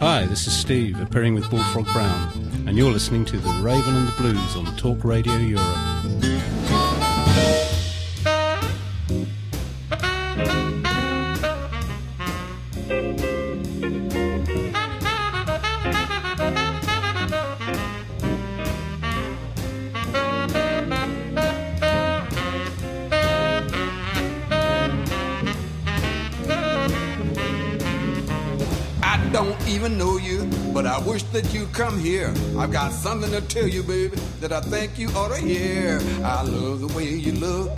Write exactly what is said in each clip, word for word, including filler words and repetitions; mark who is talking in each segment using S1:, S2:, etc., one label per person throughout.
S1: Hi, this is Steve, appearing with Bullfrog Brown, and you're listening to The Raven and the Blues on Talk Radio Europe.
S2: Even know you, but I wish that you'd come here. I've got something to tell you, baby, that I think you ought to hear. I love the way you look.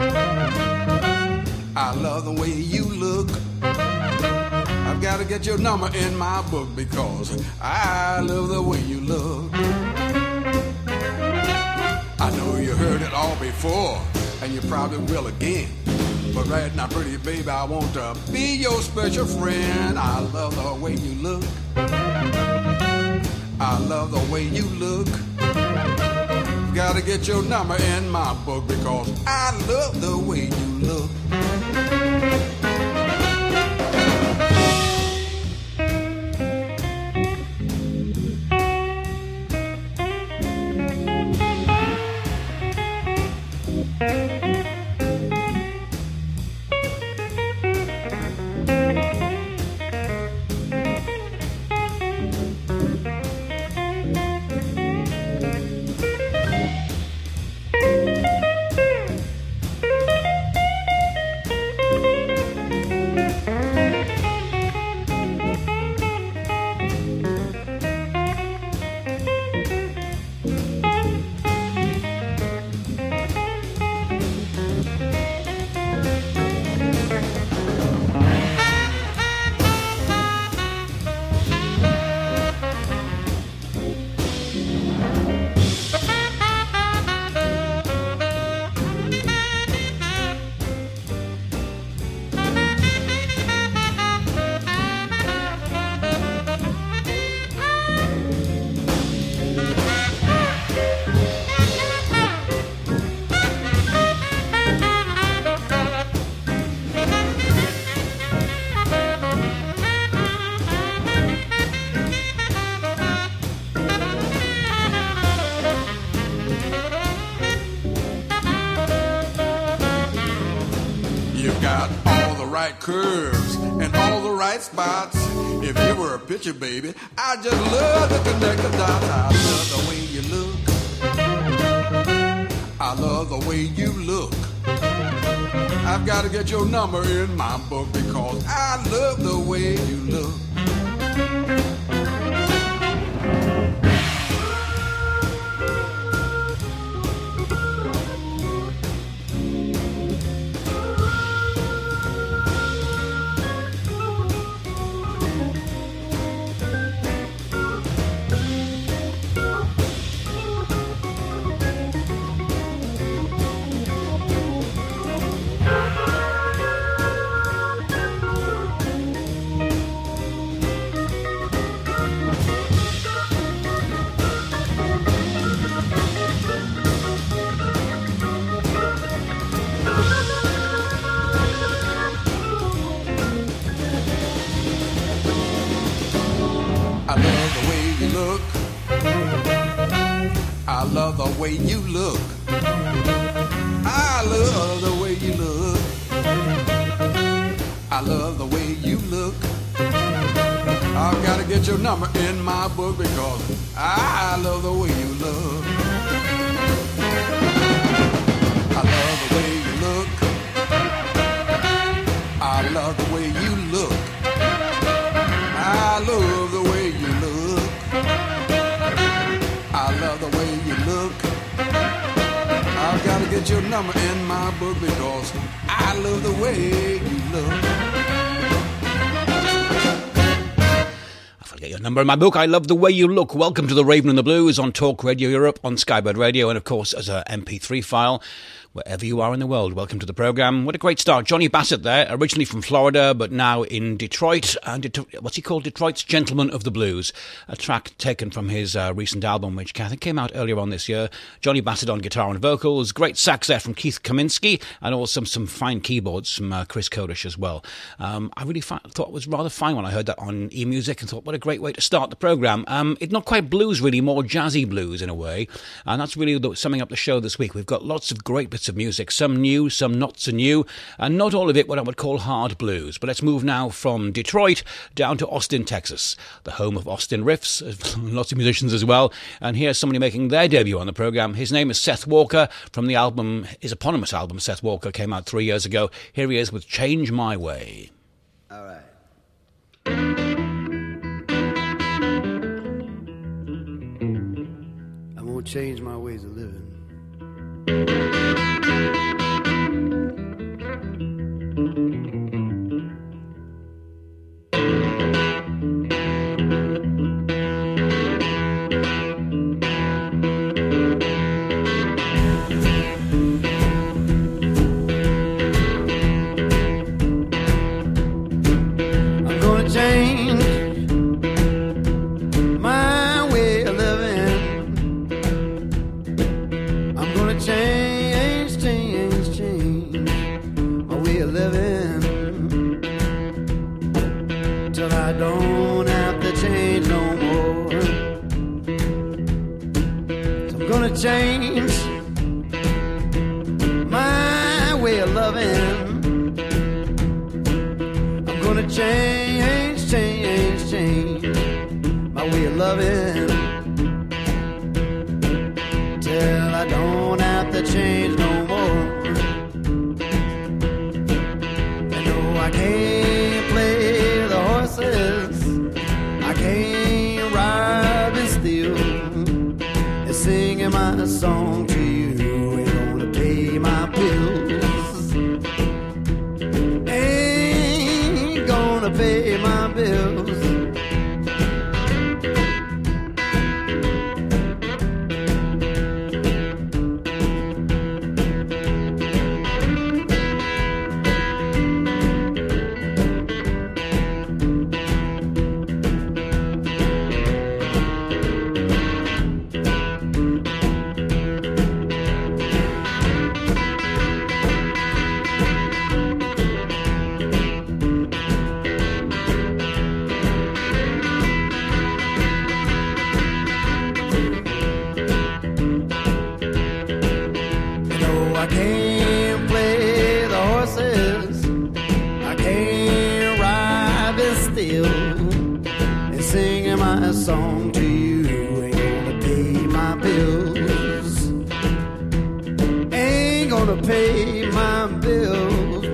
S2: I love the way you look. I've got to get your number in my book because I love the way you look. I know you heard it all before, and you probably will again. But right now, pretty baby, I want to be your special friend. I love the way you look. I love the way you look. Gotta get your number in my book because I love the way you look. Curves and all the right spots. If you were a picture, baby, I just love to connect the dots. I love the way you look. I love the way you look. I've got to get your number in my book because I love the way you look. I love the way you look. I love the way you look. I love the way you look. I've got to get your number in my book because I love the way you look. I love the way you look. I love the way you look. I love the way you look. I love the way you look. I've got to get your number in my book because I love the way you look.
S3: I'll get your number in my book. I love the way you look. Welcome to The Raven and the Blues on Talk Radio Europe, on Skybird Radio, and of course as a M P three file. Wherever you are in the world, welcome to the programme. What a great start. Johnny Bassett there, originally from Florida, but now in Detroit. And Det- what's he called? Detroit's Gentleman of the Blues. A track taken from his uh, recent album, which I think came out earlier on this year. Johnny Bassett on guitar and vocals. Great sax there from Keith Kaminsky. And also some fine keyboards from uh, Chris Kodish as well. Um, I really fi- thought it was rather fine when I heard that on eMusic and thought, what a great way to start the programme. Um, it's not quite blues, really, more jazzy blues in a way. And that's really the, summing up the show this week. We've got lots of great bits of music, some new, some not so new, and not all of it what I would call hard blues. But let's move now from Detroit down to Austin, Texas, the home of Austin Riffs, lots of musicians as well. And here's somebody making their debut on the programme. His name is Seth Walker, from the album, his eponymous album, Seth Walker, came out three years ago. Here he is with Change My Way.
S4: All right. I'm gonna change my ways of living. I'm gonna change my way of living. I'm gonna change, change, change my way of living till I don't have to change no more. So I'm gonna change my way of loving. I'm gonna change, change, change my way of loving till I don't have to change no more. You know I can't play the horses, I can't ride and steal, and singing my song to you ain't gonna pay my bills, ain't gonna pay my bills. I can't play the horses, I can't ride and steal, and singing my song to you ain't gonna pay my bills, ain't gonna pay my bills.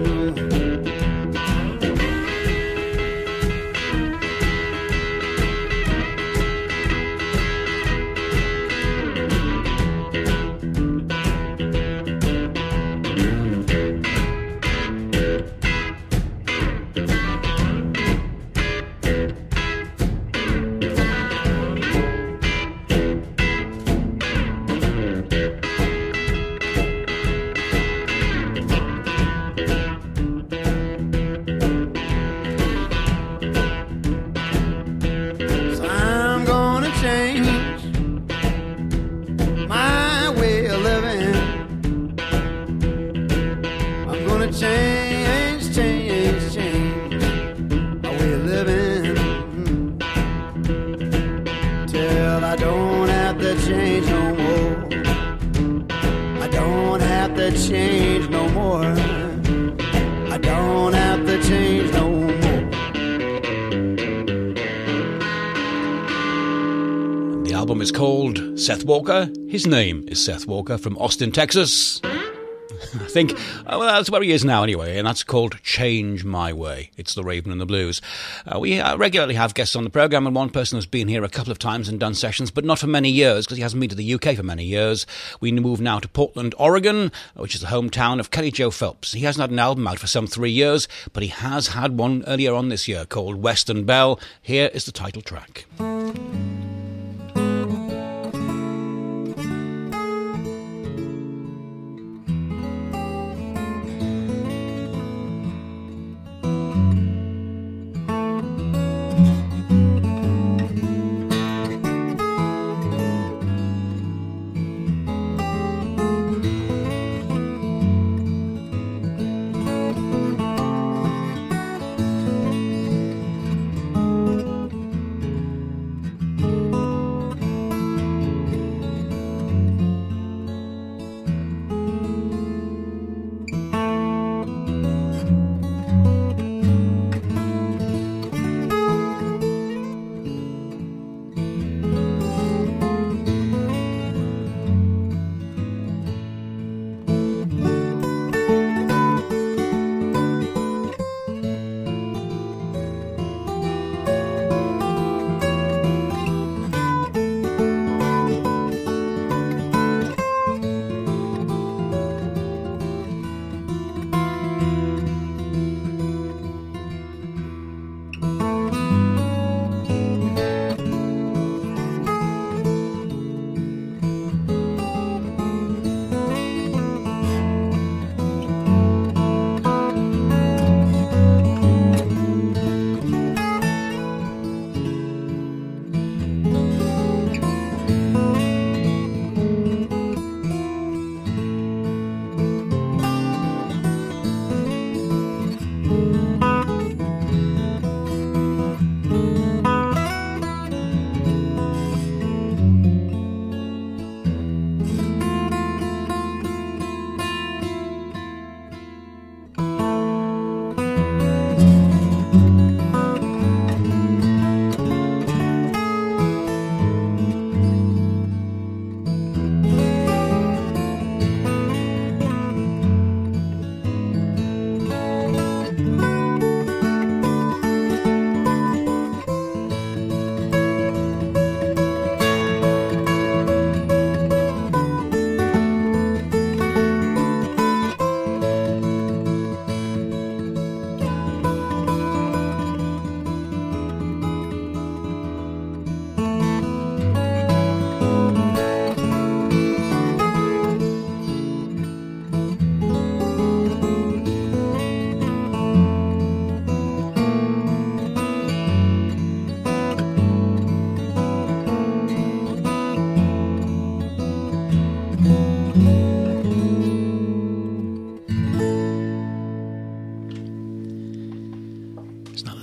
S4: Change, change, change my way of living till I don't have to change no more. I don't have to change no more. I don't have to change no more.
S3: The album is called Seth Walker. His name is Seth Walker, from Austin, Texas. I think, uh, well, that's where he is now anyway, and that's called Change My Way. It's the Raven and the Blues. Uh, we uh, regularly have guests on the programme, and one person has been here a couple of times and done sessions, but not for many years, because he hasn't been to the U K for many years. We move now to Portland, Oregon, which is the hometown of Kelly Joe Phelps. He hasn't had an album out for some three years, but he has had one earlier on this year called Western Belle. Here is the title track.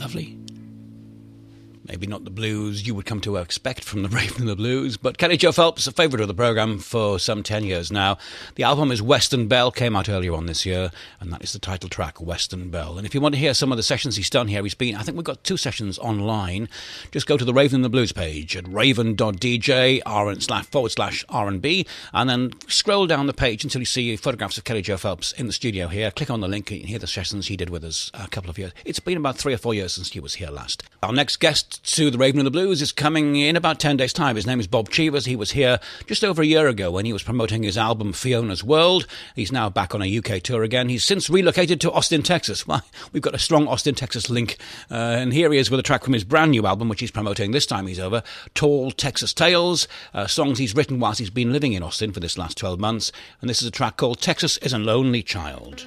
S3: lovely. Maybe not the blues you would come to expect from the Raven and the Blues, but Kelly Jo Phelps, a favourite of the programme for some ten years now. The album is Western Belle, came out earlier on this year, and that is the title track, Western Belle. And if you want to hear some of the sessions he's done here, he's been, I think we've got two sessions online. Just go to the Raven and the Blues page at raven dot d j rn slash forward slash R&B, and then scroll down the page until you see photographs of Kelly Jo Phelps in the studio here. Click on the link and you can hear the sessions he did with us a couple of years. It's been about three or four years since he was here last. Our next guest to the Raven and the Blues is coming in about ten days' time. His name is Bob Cheevers. He was here just over a year ago when he was promoting his album Fiona's World. He's now back on a U K tour again. He's since relocated to Austin, Texas. Well, we've got a strong Austin, Texas link. Uh, and here he is with a track from his brand new album, which he's promoting this time he's over, Tall Texas Tales, uh, songs he's written whilst he's been living in Austin for this last twelve months. And this is a track called Texas is a Lonely Child.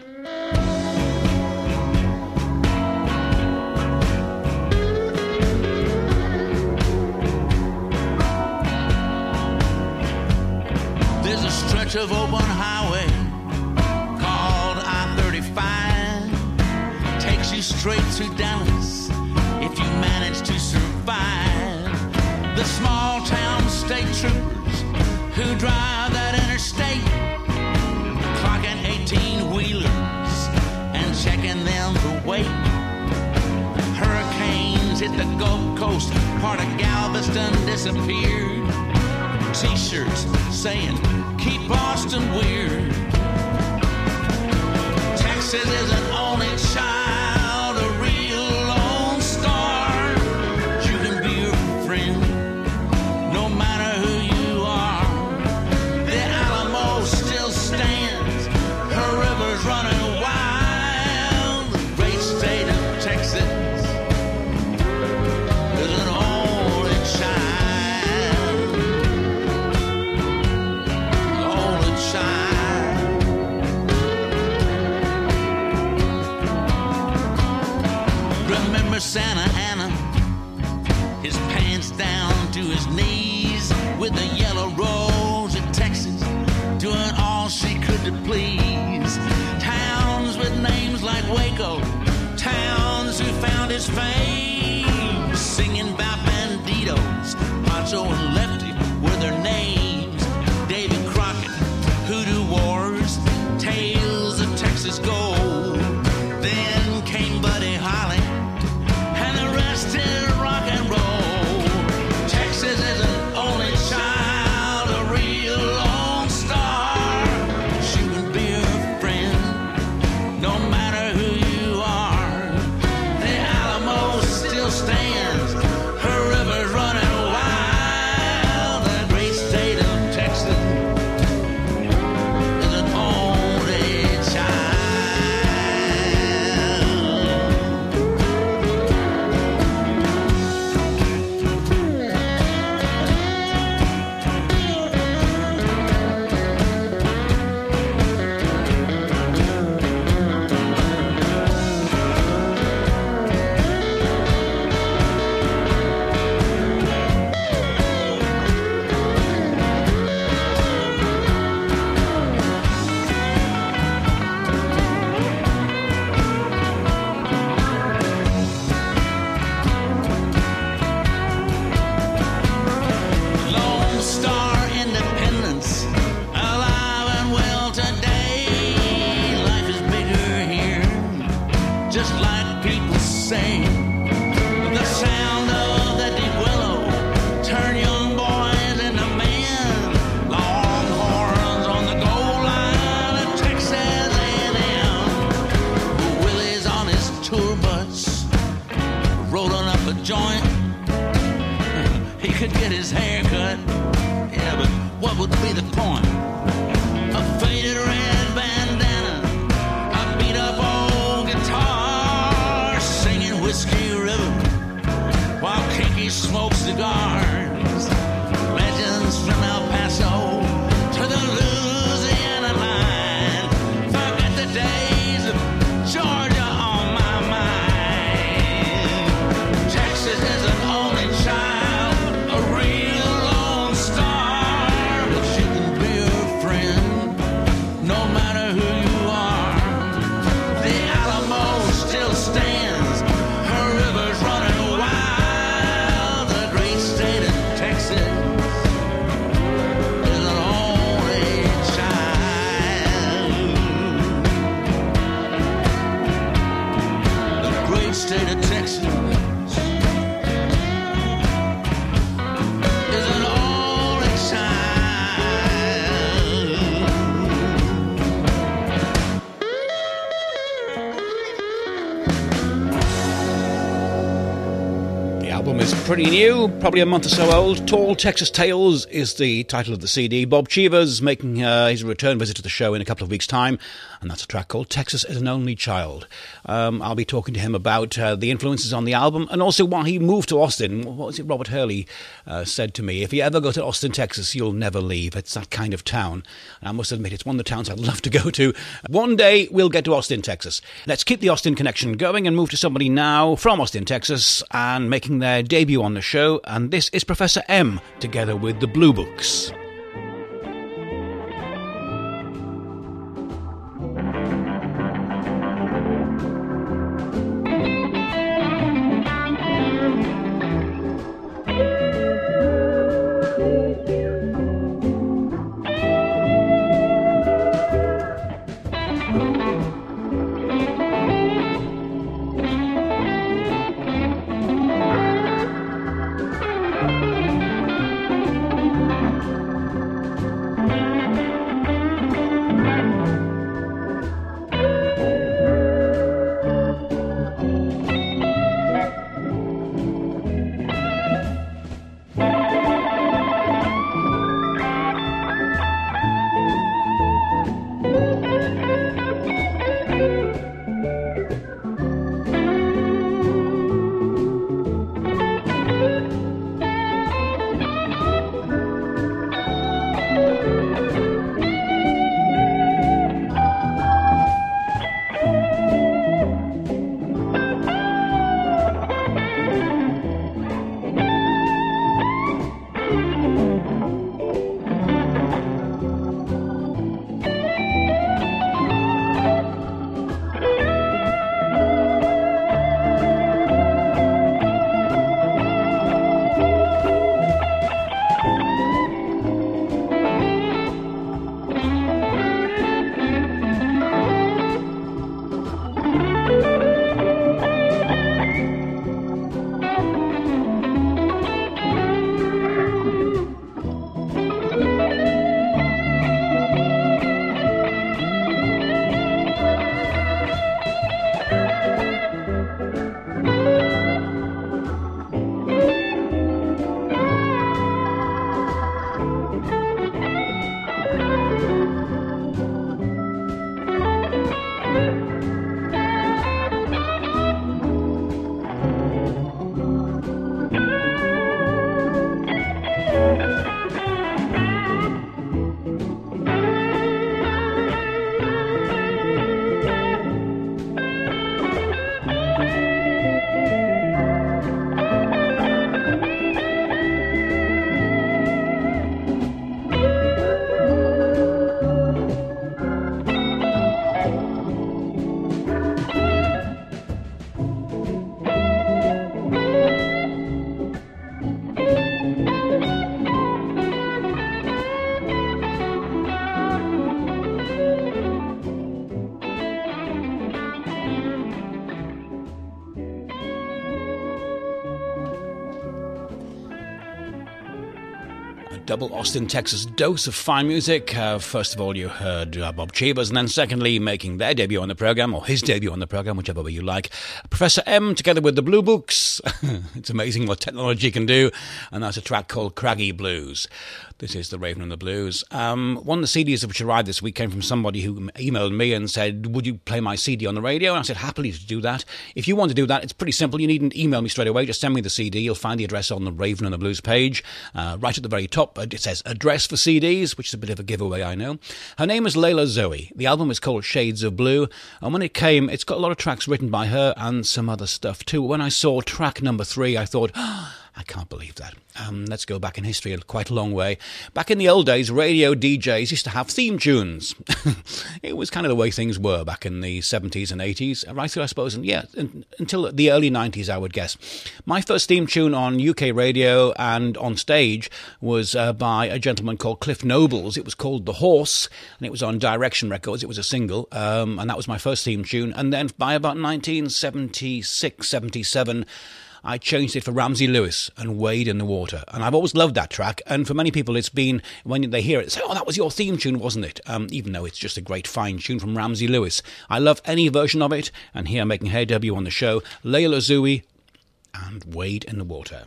S5: Of open highway called I thirty-five takes you straight to Dallas if you manage to survive. The small town state troopers who drive that interstate, clocking eighteen wheelers and checking them for weight. Hurricanes hit the Gulf Coast, part of Galveston disappeared. T-shirts saying, keep Boston weird. Texas is an only child, a real lone star. You can be your friend, no matter who you are. The Alamo still stands, her river's running wild. The great state of Texas is an only child. Remember Santa Ana, his pants down to his knees, with the yellow rose of Texas, doing all she could to please. Towns with names like Waco, towns who found his fame, singing about banditos, Pancho and Lefty were their names. Davy Crockett, Hoodoo Wars, tales of Texas gold. Then came Buddy Holly, and the rest is rock and roll. Texas is an only child, a real lone star. She can be your friend, no matter who you are. The Alamo still stands, her river's running wild. The great state of Texas is an only child. Lone Star Independence, alive and well today. Life is bigger here, just like people say. The sound of the deep willow turn young boys into men. Longhorns on the goal line of Texas A and M. Willie's on his tour bus, rolling up a joint. He could get his hair cut, yeah, but what would be the point? A faded red bandana, a beat up old guitar, singing Whiskey River while Kinky smokes cigars. Legends from El Paso to the Louisiana line. Forget the days of Georgia on my mind. Texas is an only child, a real lone star. But she can be your friend, no matter who you are. The Alamo still stands, her river's great state of Texas is an all-exciting.
S3: The album is pretty new, probably a month or so old. Tall Texas Tales is the title of the C D. Bob Cheever's making uh, his return visit to the show in a couple of weeks' time, and that's a track called Texas is an Only Child. Um, I'll be talking to him about uh, the influences on the album and also why he moved to Austin. What was it Robert Hurley uh, said to me? If you ever go to Austin, Texas, you'll never leave. It's that kind of town. And I must admit, it's one of the towns I'd love to go to. One day, we'll get to Austin, Texas. Let's keep the Austin connection going and move to somebody now from Austin, Texas, and making their debut on the show. And this is Professor M, together with the Blue Books. Double Austin, Texas dose of fine music. Uh, first of all, you heard uh, Bob Cheever's, and then secondly, making their debut on the programme, or his debut on the programme, whichever way you like, Professor M, together with the Blue Books. It's amazing what technology can do, and that's a track called Craggy Blues. This is the Raven and the Blues. Um, one of the C Ds which arrived this week came from somebody who emailed me and said, would you play my C D on the radio? And I said, happily to do that. If you want to do that, it's pretty simple. You needn't email me straight away. Just send me the C D. You'll find the address on the Raven and the Blues page. Uh, right at the very top, it says address for C Ds, which is a bit of a giveaway, I know. Her name is Layla Zoe. The album is called Shades of Blue. And when it came, it's got a lot of tracks written by her and some other stuff too. When I saw track number three, I thought, oh, I can't believe that. Um, let's go back in history quite a long way. Back in the old days, radio D Js used to have theme tunes. It was kind of the way things were back in the seventies and eighties, right through, I suppose, and yeah, in, until the early nineties, I would guess. My first theme tune on U K radio and on stage was uh, by a gentleman called Cliff Nobles. It was called The Horse, and it was on Direction Records. It was a single, um, and that was my first theme tune. And then by about nineteen seventy-six, seventy-seven, I changed it for Ramsey Lewis and Wade in the Water. And I've always loved that track. And for many people, it's been, when they hear it, they say, oh, that was your theme tune, wasn't it? Um, even though it's just a great fine tune from Ramsey Lewis. I love any version of it. And here, making her debut on the show, Leila Zouhi and Wade in the Water.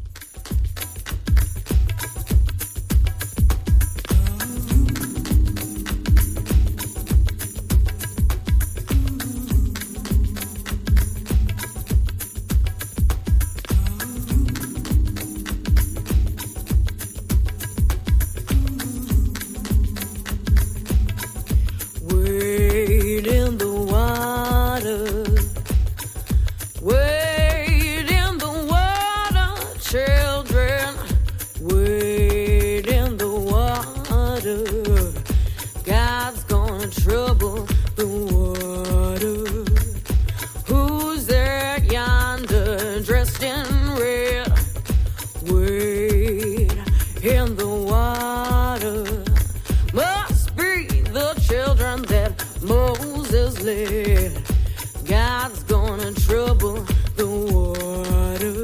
S6: God's gonna trouble the water.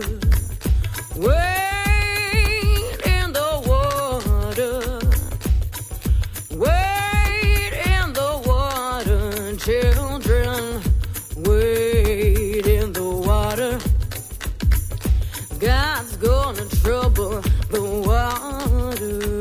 S6: Wade in the water. Wade in the water, children. Wade in the water. God's gonna trouble the water.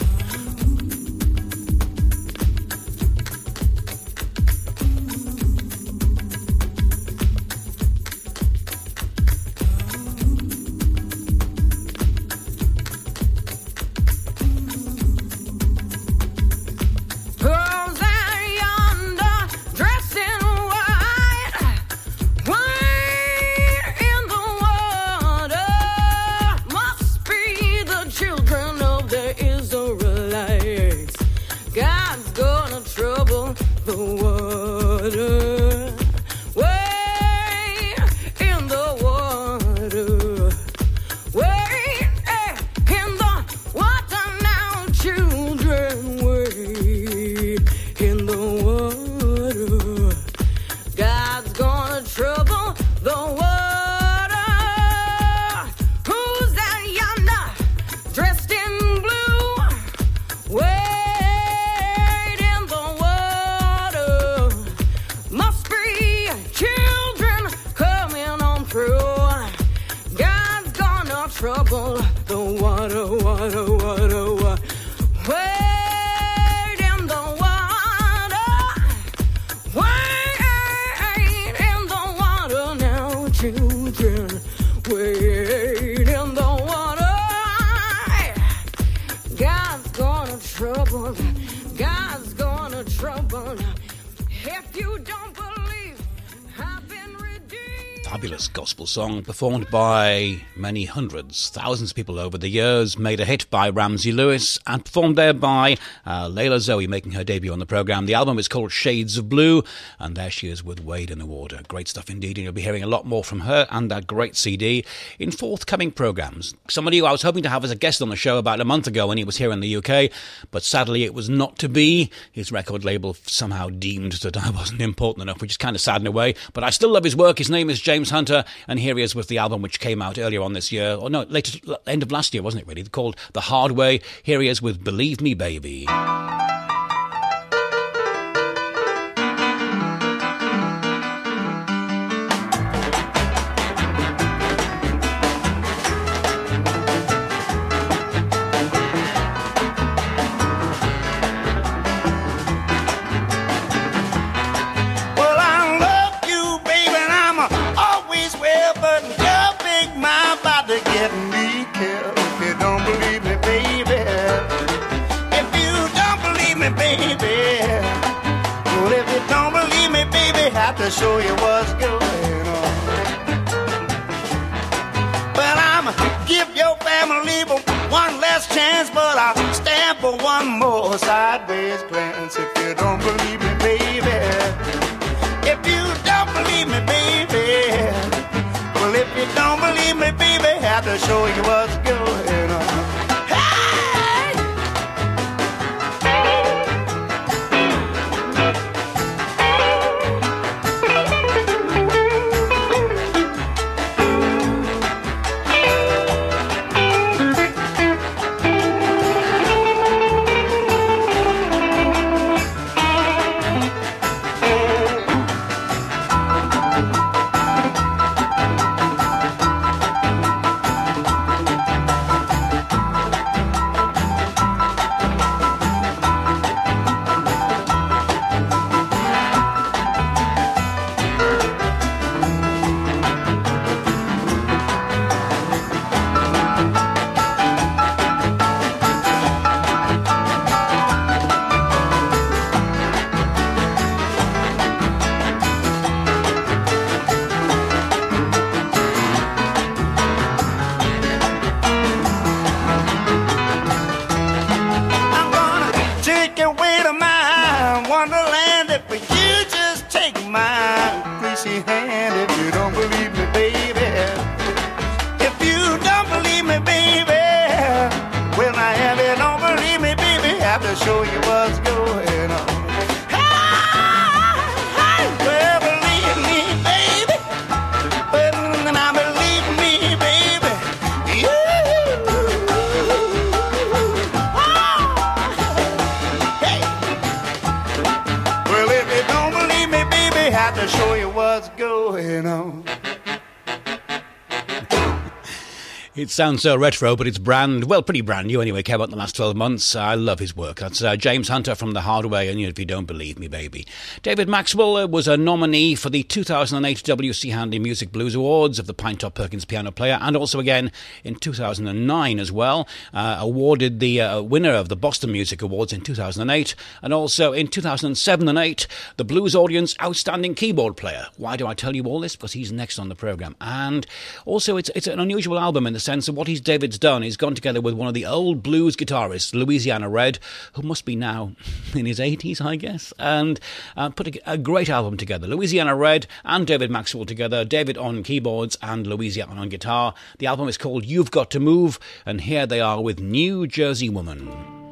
S3: Song performed by many hundreds, thousands of people over the years, made a hit by Ramsey Lewis and performed there by uh, Leila Zouhi, making her debut on the programme. The album is called Shades of Blue, and there she is with Wade in the Water. Great stuff indeed, and you'll be hearing a lot more from her and that great C D in forthcoming programmes. Somebody who I was hoping to have as a guest on the show about a month ago when he was here in the U K, but sadly it was not to be. His record label somehow deemed that I wasn't important enough, which is kind of sad in a way, but I still love his work. His name is James Hunter, and here he is with the album which came out earlier on this year, or no, later, end of last year, wasn't it really, called The Hard Way. Here he is with Believe Me Baby.
S4: To show you what's going on. But I'm giving chance, but I'll stand for one more sideways glance. If you don't believe me, baby, if you don't believe me, baby, well, if you don't believe me, baby, I have to show you what's going on.
S3: It sounds so retro, but it's brand, well, pretty brand new anyway, came out in the last twelve months. I love his work. That's uh, James Hunter from The Hard Way, and you know, if you don't believe me, baby. David Maxwell uh, was a nominee for the two thousand eight W C Handy Music Blues Awards of the Pinetop Perkins Piano Player, and also again in two thousand nine as well. Uh, awarded the uh, winner of the Boston Music Awards in two thousand eight, and also in two thousand seven and eight, the Blues Audience Outstanding Keyboard Player. Why do I tell you all this? Because he's next on the programme. And also, it's it's an unusual album in the sense of what he's David's done. He's gone together with one of the old blues guitarists, Louisiana Red, who must be now in his eighties, I guess, and uh, put a, a great album together. Louisiana Red and David Maxwell together, David on keyboards and Louisiana on guitar. The album is called You've Got to Move, and here they are with New Jersey Woman.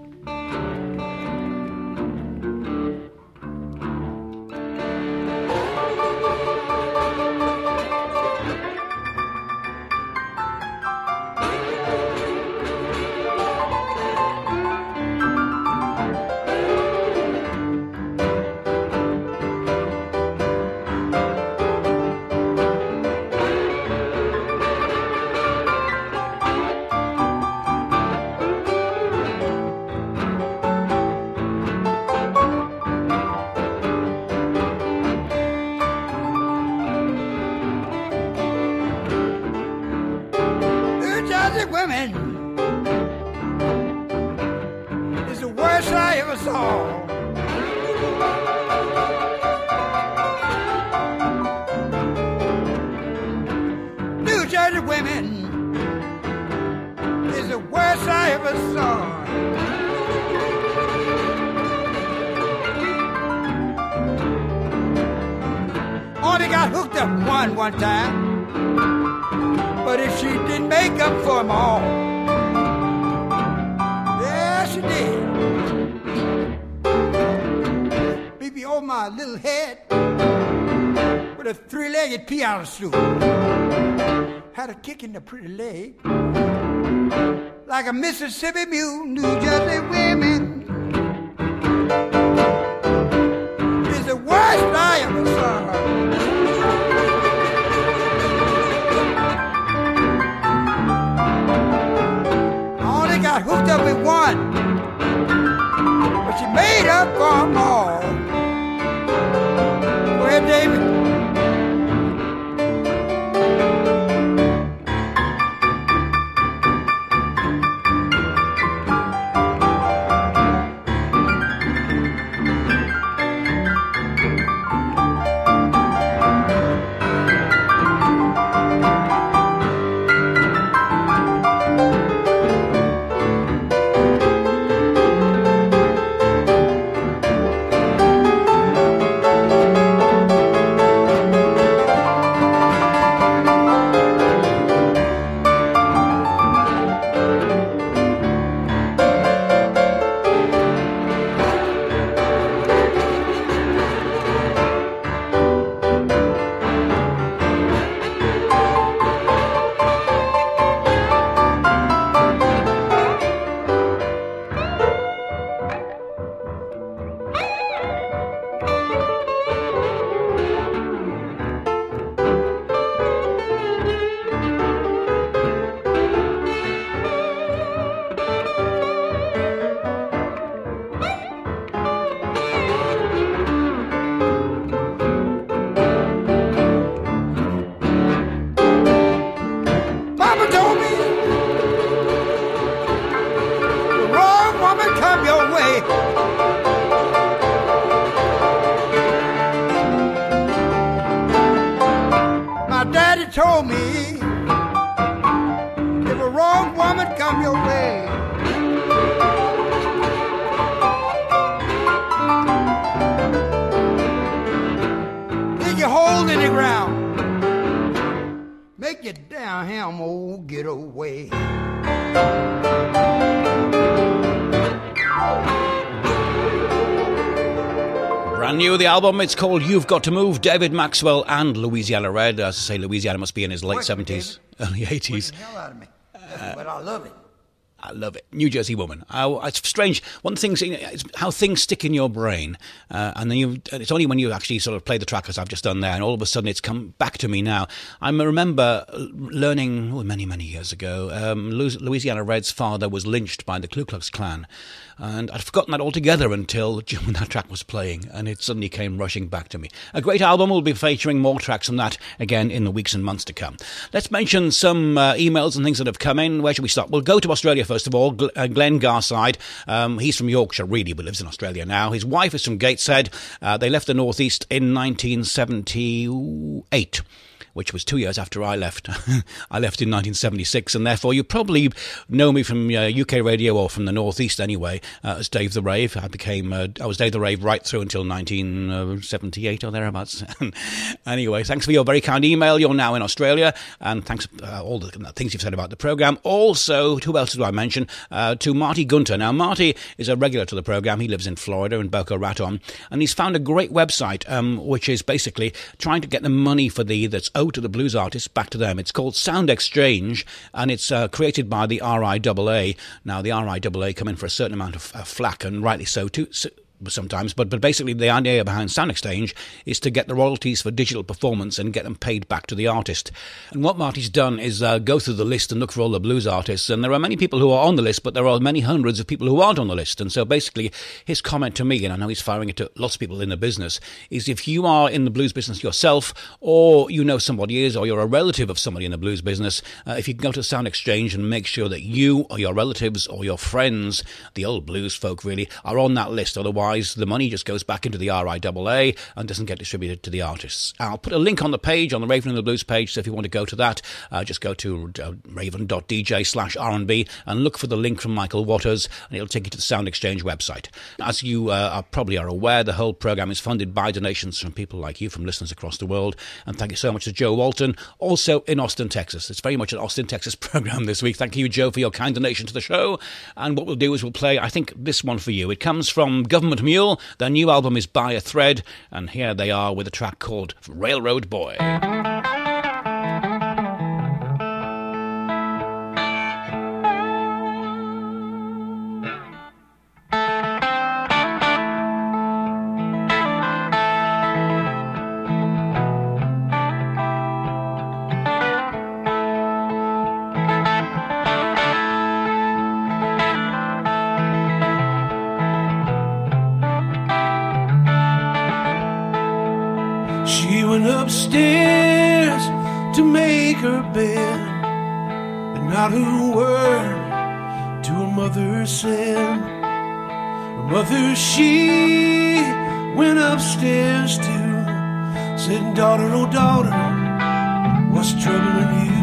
S7: One time, but if she didn't make up for them all, yeah, she did. Baby, on my little head with a three-legged piano stool, had a kick in the pretty leg, like a Mississippi mule. New Jersey women is the worst I ever saw. Got hooked up with one, but she made up for them all. Go ahead, David. daddy told me, if a wrong woman come your way, dig your hole in the ground, make your damn ham old get away.
S3: Brand new, the album, it's called You've Got to Move. David Maxwell and Louisiana Red. As I say, Louisiana must be in his late seventies, early eighties.
S7: The hell out of me. Uh, but I love it.
S3: I love it. New Jersey Woman. Uh, it's strange. One thing is how things stick in your brain. Uh, and then you, it's only when you actually sort of play the track as I've just done there, and all of a sudden it's come back to me now. I remember learning oh, many, many years ago, um, Louisiana Red's father was lynched by the Ku Klux Klan. And I'd forgotten that altogether until when that track was playing, and it suddenly came rushing back to me. A great album. We'll be featuring more tracks from that again in the weeks and months to come. Let's mention some uh, emails and things that have come in. Where should we start? We'll go to Australia first of all. Gl- uh, Glenn Garside. Um, he's from Yorkshire, really, but lives in Australia now. His wife is from Gateshead. Uh, they left the northeast in nineteen seventy-eight. Which was two years after I left. I left in nineteen seventy-six, and therefore you probably know me from uh, U K radio or from the Northeast anyway, uh, as Dave the Rave. I became, uh, I was Dave the Rave right through until nineteen seventy-eight or thereabouts. Anyway, thanks for your very kind email. You're now in Australia, and thanks for uh, all the things you've said about the programme. Also, who else do I mention? Uh, to Marty Gunter. Now, Marty is a regular to the programme. He lives in Florida, in Boca Raton, and he's found a great website, um, which is basically trying to get the money for the that's owed to the blues artists back to them. It's called Sound Exchange, and it's uh, created by the R I A A. Now, the R I A A come in for a certain amount of uh, flack, and rightly so too. So, sometimes, but but basically the idea behind Sound Exchange is to get the royalties for digital performance and get them paid back to the artist. And what Marty's done is uh, go through the list and look for all the blues artists, and there are many people who are on the list, but there are many hundreds of people who aren't on the list. And so basically his comment to me, and I know he's firing it to lots of people in the business, is if you are in the blues business yourself, or you know somebody is, or you're a relative of somebody in the blues business, uh, if you can go to Sound Exchange and make sure that you or your relatives or your friends, the old blues folk really, are on that list. Otherwise the money just goes back into the R I A A and doesn't get distributed to the artists. I'll put a link on the page, on the Raven and the Blues page, so if you want to go to that, uh, just go to uh, raven.dj slash R&B and look for the link from Michael Waters, and it'll take you to the Sound Exchange website. As you uh, are probably are aware, the whole programme is funded by donations from people like you, from listeners across the world, and thank you so much to Joe Walton, also in Austin, Texas. It's very much an Austin, Texas programme this week. Thank you, Joe, for your kind donation to the show, and what we'll do is we'll play, I think, this one for you. It comes from Government Mule. Their new album is By a Thread, and here they are with a track called Railroad Boy.
S8: Upstairs to make her bed, and not a word to her mother said. Her mother, she went upstairs too, said, daughter, oh daughter, what's troubling you?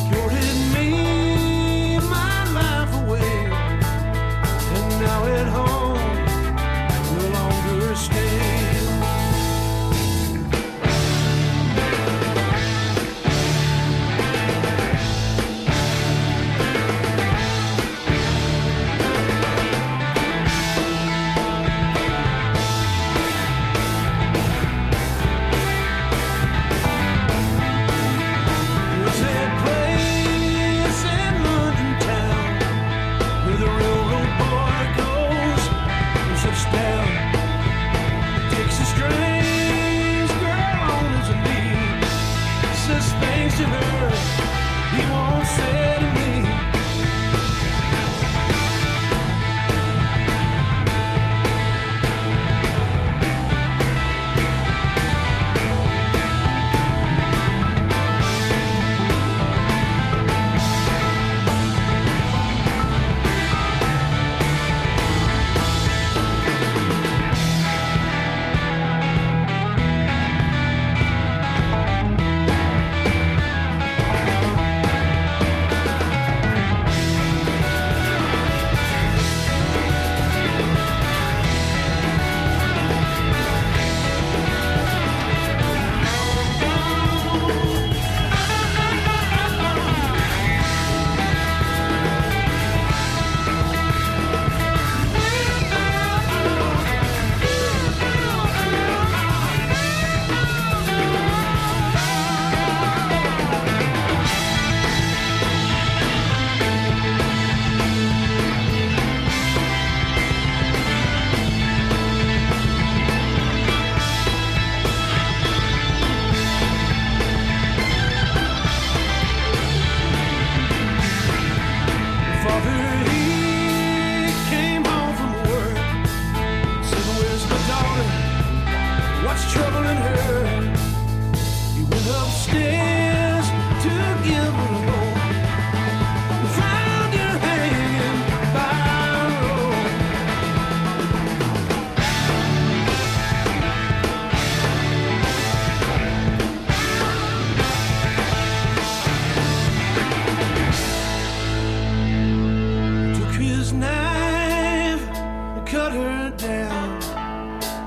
S8: At home.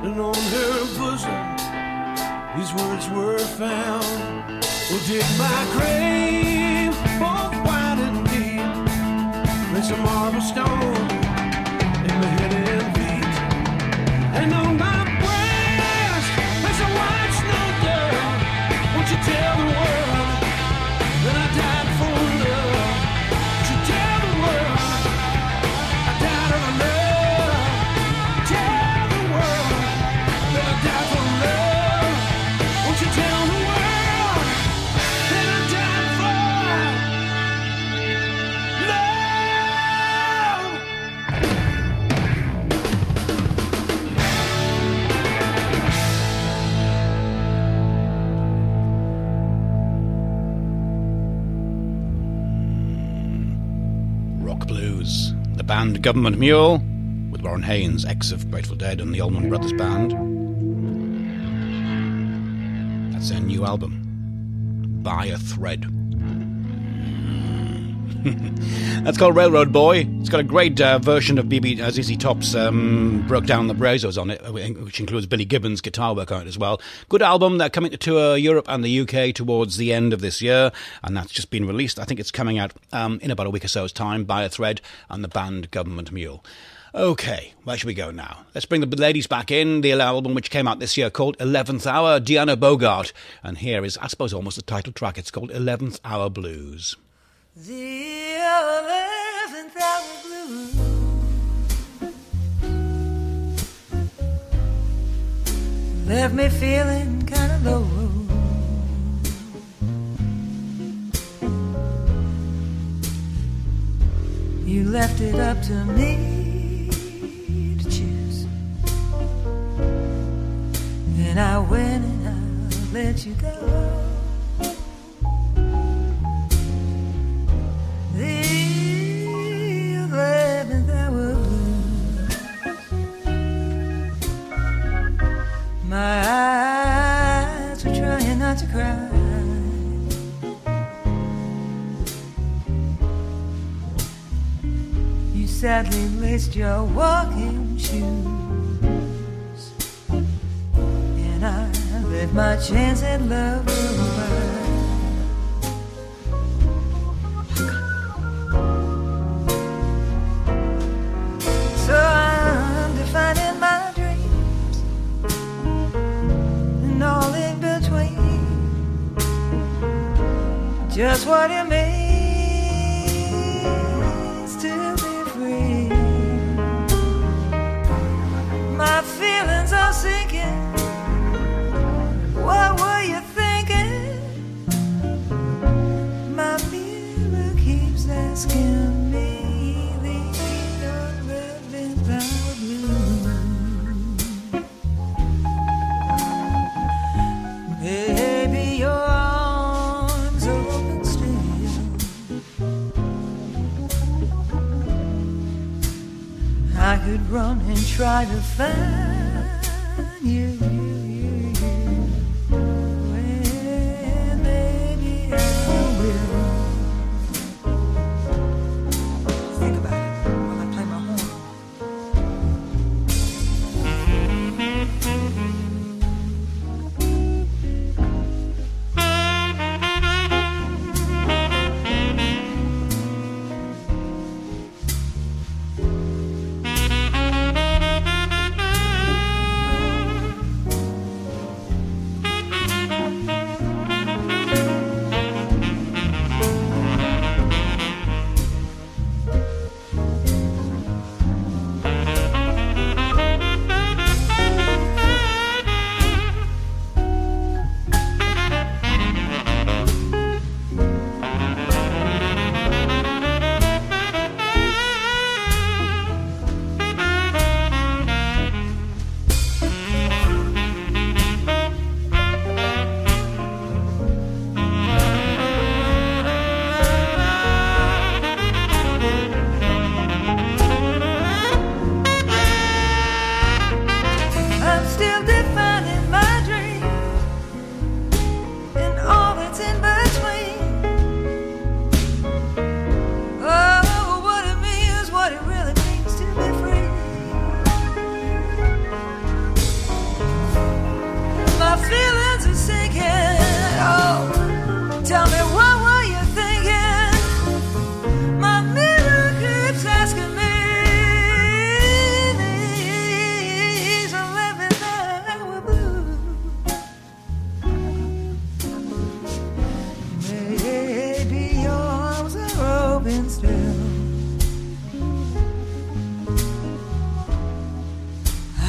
S8: and on her bosom these words were found. Well, dig my grave, both wide and deep, place a marble stone in my head and feet, and on my breast place a white snow girl. Won't you tell the world that I died for love? Won't you tell the world I died of love? Tell the world that I died for love. Won't you tell the world that I died for love?
S3: Rock Blues, the band Government Mule, with Warren Haynes, ex of Grateful Dead and the Allman Brothers Band. That's their new album, By a Thread. That's called Railroad Boy. It's got a great uh, version of B B uh, Z Z Top's um, Broke Down the Brazos on it, which includes Billy Gibbons' guitar work on it as well. Good album. They're coming to tour Europe and the U K towards the end of this year, and that's just been released. I think it's coming out um, in about a week or so's time. By a Thread and the band Government Mule. Okay, where should we go now? Let's bring the ladies back in. The album which came out this year called eleventh Hour, Diana Bogart. And here is, I suppose, almost the title track. It's called eleventh Hour Blues.
S6: The eleventh hour blues left me feeling kind of low. You left it up to me to choose, and I went and I let you go. The eleventh hour blues, my eyes were trying not to cry. You sadly laced your walking shoes, and I let my chance at love go by. So I'm defining my dreams and all in between, just what it means to be free. My feelings are sinking. What were you thinking? My mirror keeps asking me. Baby, your arms open still. I could run and try to find you, you, you, you. Well, maybe I will. Think about it while I play my horn.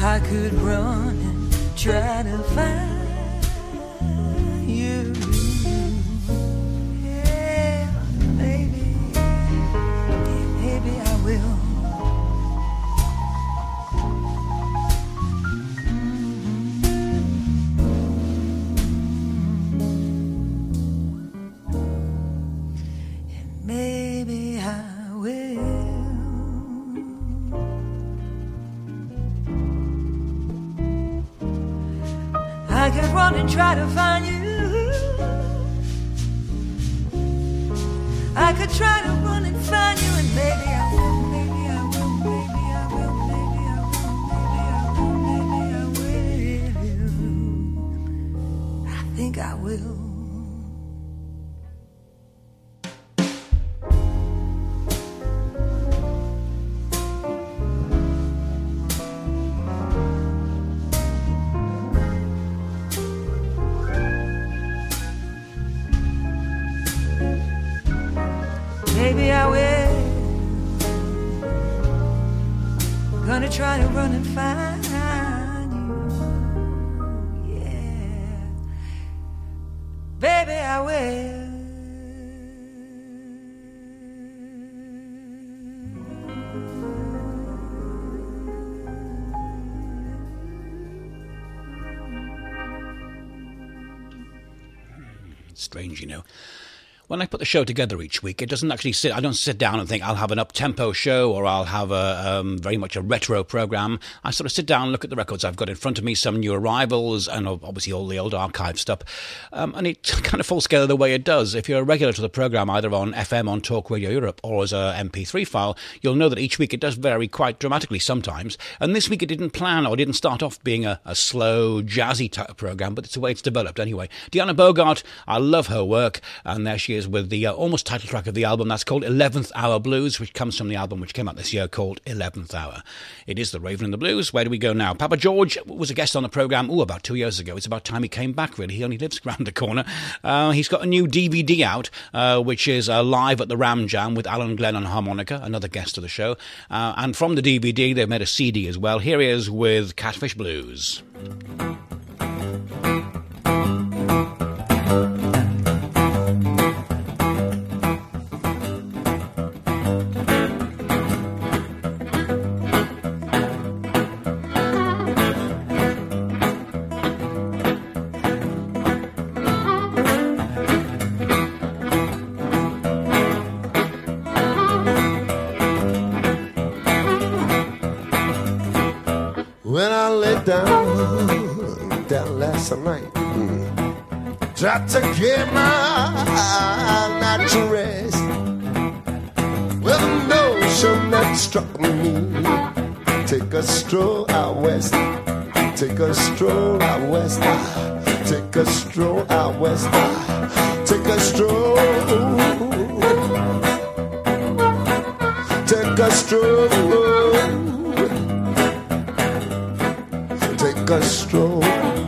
S6: I could run and try to find you. Yeah, maybe, maybe I will. Maybe I will. I could run and try to find you. I could try to run and find you, and maybe I will, maybe I will, maybe I will, maybe I will, maybe I will, maybe I will. I think I will. Maybe I will. Gonna try to run and find you. Yeah. Baby, I will.
S3: Strange, you know. When I put the show together each week, it doesn't actually sit, I don't sit down and think I'll have an up-tempo show or I'll have a um, very much a retro program. I sort of sit down and look at the records I've got in front of me, some new arrivals and obviously all the old archive stuff. Um, and it kind of falls together the way it does. If you're a regular to the program, either on F M on Talk Radio Europe or as a M P three file, you'll know that each week it does vary quite dramatically sometimes. And this week it didn't plan or didn't start off being a, a slow, jazzy type of program, but it's the way it's developed anyway. Diana Bogart, I love her work, and there she is with the uh, almost title track of the album that's called eleventh Hour Blues, which comes from the album which came out this year called eleventh Hour. It is the Raven and the Blues. Where do we go now? Papa George was a guest on the programme, oh, about two years ago. It's about time he came back, really. He only lives around the corner. Uh, he's got a new D V D out, uh, which is uh, Live at the Ram Jam with Alan Glenn on harmonica, another guest of the show. Uh, and from the D V D, they've made a C D as well. Here he is with Catfish Blues.
S9: When I lay down, down last night, mm, tried to get my natural rest. Well, the notion that struck me, take a stroll out west, take a stroll out west, take a stroll out west, take a stroll, take a stroll. Take a stroll.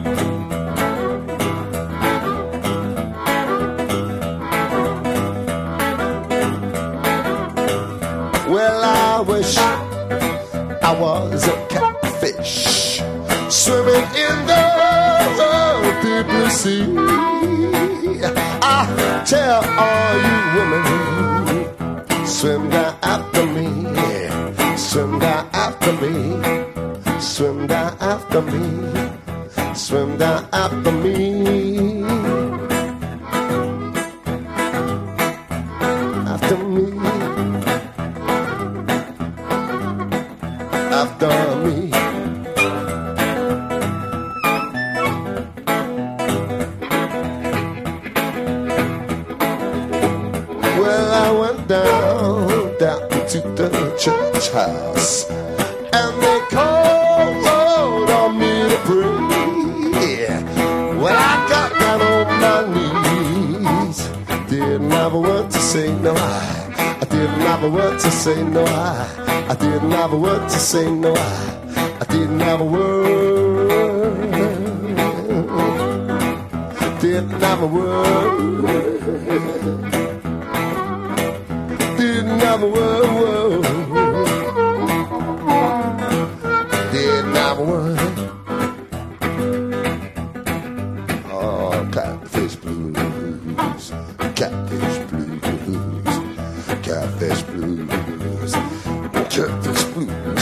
S9: Well, I wish I was a catfish swimming in the deep blue sea. I tell all you women, swim down after me, swim down after me. Swim down after me, swim down after me, after me, after me. Well, I went down, down to the church house, and they called have a word to say, no, I, I didn't have a word to say, no, I, I didn't have a word to say, no, I, I didn't have a word, didn't have a word, didn't have a word, didn't have I'm worried. Oh, catfish blues, catfish blues, catfish blues, catfish blues.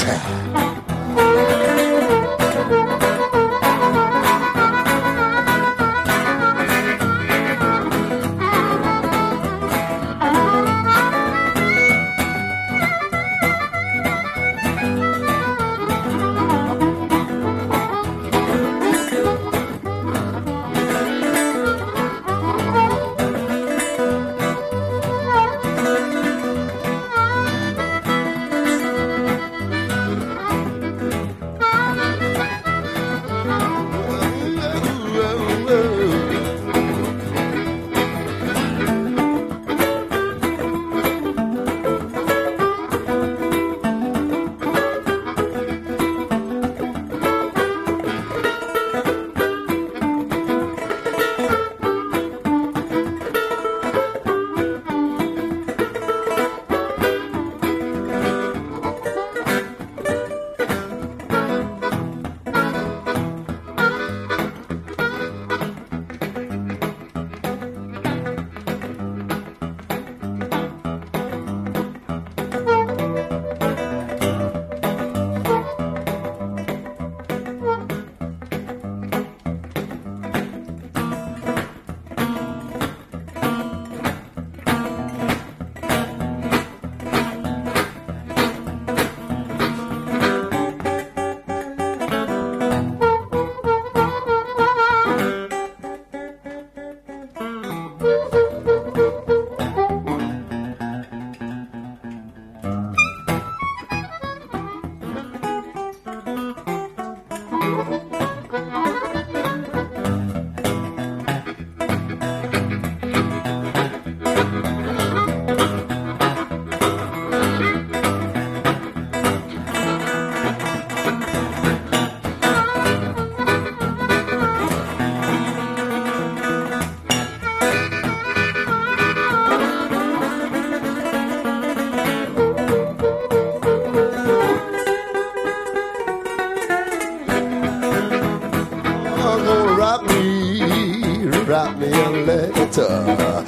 S9: Write me a letter.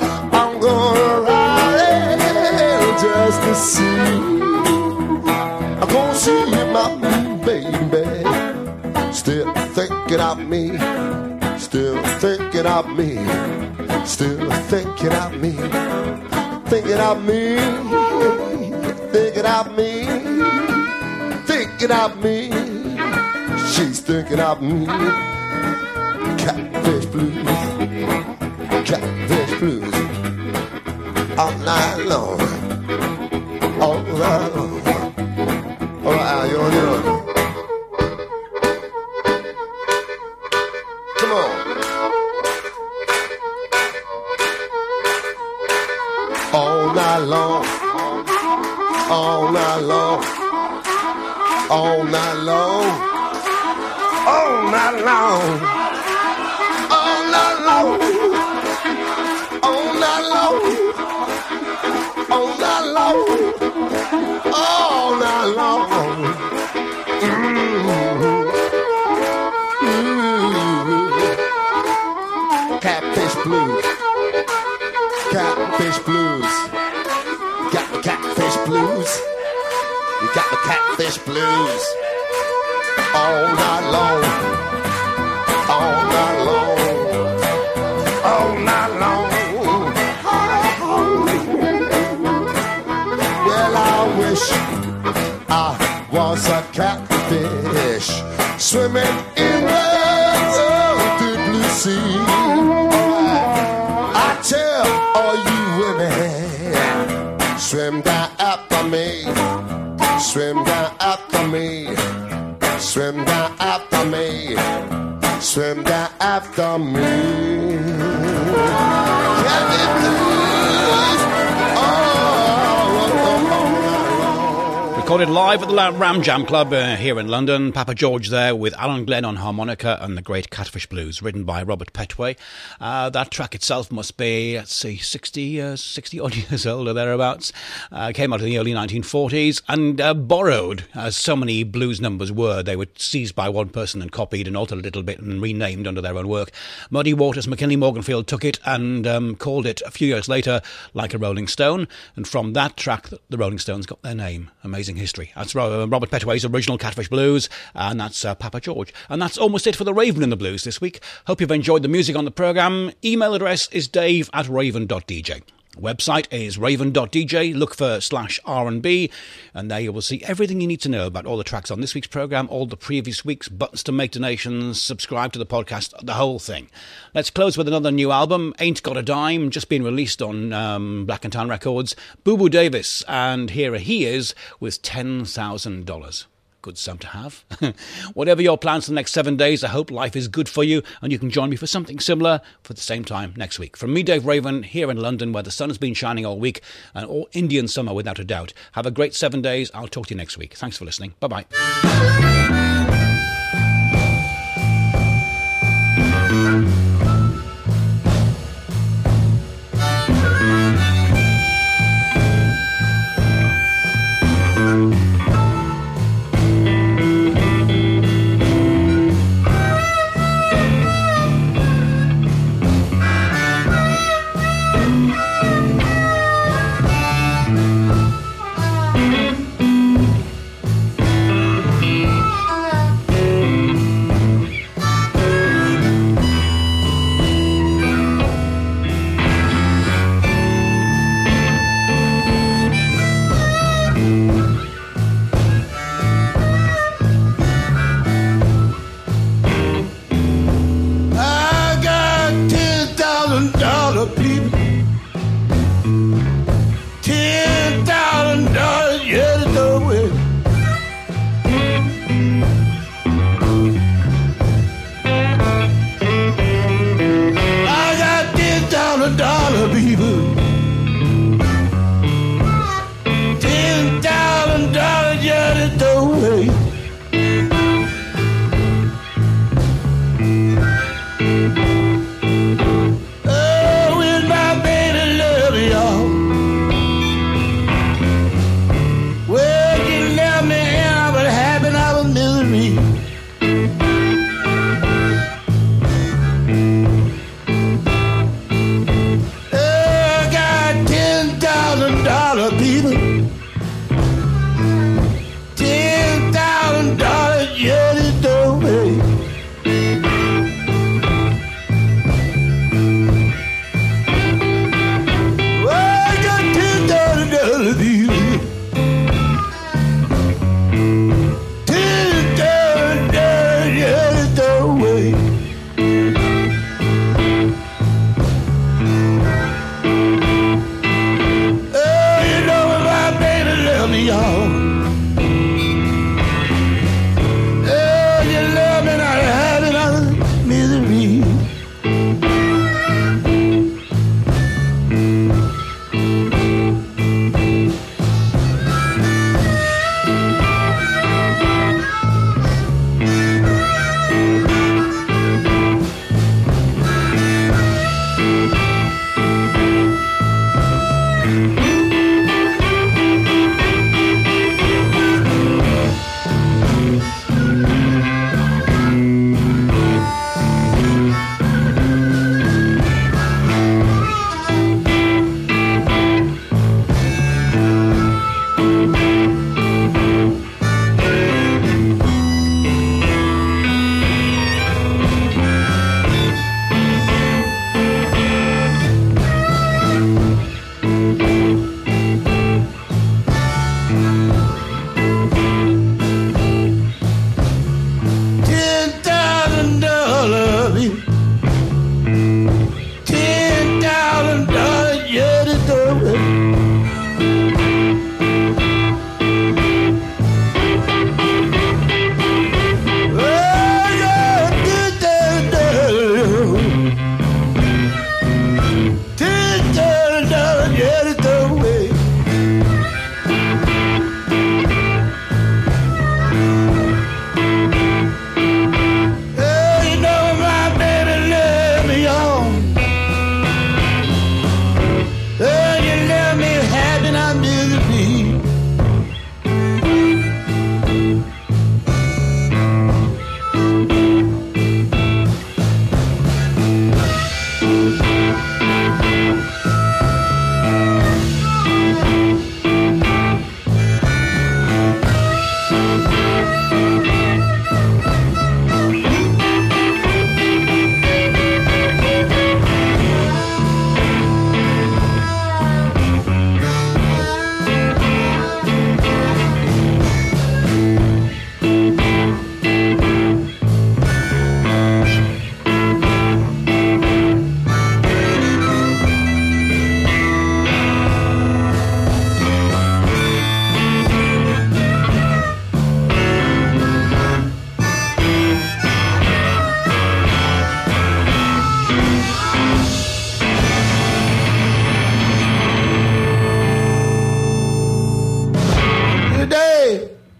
S9: I'm gonna write it just to see. I'm gonna see my baby still thinking of me, still thinking of me, still thinking of me, thinking of me, thinking of me, thinking of me. She's thinking of me. Catfish blues, catfish blues, all night long, all night long. All right, you on your own. Come on. All night long, all night long, all night long, all night long. All night long, all night long, all night long, all night long. Mm-hmm. Mm-hmm. Catfish blues, catfish blues, got the catfish blues, you got the catfish blues, all night long, all night long. All night long. Well, I wish I was a catfish swimming in the deep blue sea. I tell all you women, swim down after me, swim down after me, swim down after me, swim down after me.
S3: Recorded live at the Ram Jam Club uh, here in London. Papa George there with Alan Glenn on harmonica and the Great Catfish Blues, written by Robert Petway. Uh, that track itself must be, let's see, sixty, uh, sixty odd years old or thereabouts. Uh, came out in the early nineteen forties and uh, borrowed, as so many blues numbers were. They were seized by one person and copied and altered a little bit and renamed under their own work. Muddy Waters, McKinley Morganfield took it and um, called it a few years later Like a Rolling Stone. And from that track, the Rolling Stones got their name. Amazing history. That's Robert Petway's original Catfish Blues, and that's uh, Papa George. And that's almost it for the Raven in the Blues this week. Hope you've enjoyed the music on the programme. Email address is dave at raven dot d j. Website is raven dot d j. Look for slash R and B, and there you will see everything you need to know about all the tracks on this week's programme, all the previous weeks, buttons to make donations, subscribe to the podcast, the whole thing. Let's close with another new album, Ain't Got a Dime, just been released on um, Black and Tan Records. Boo Boo Davis, and here he is with ten thousand dollars. Good sum to have. Whatever your plans for the next seven days, I hope life is good for you and you can join me for something similar for the same time next week. From me, Dave Raven, here in London, where the sun has been shining all week, and all Indian summer without a doubt. Have a great seven days. I'll talk to you next week. Thanks for listening. Bye-bye.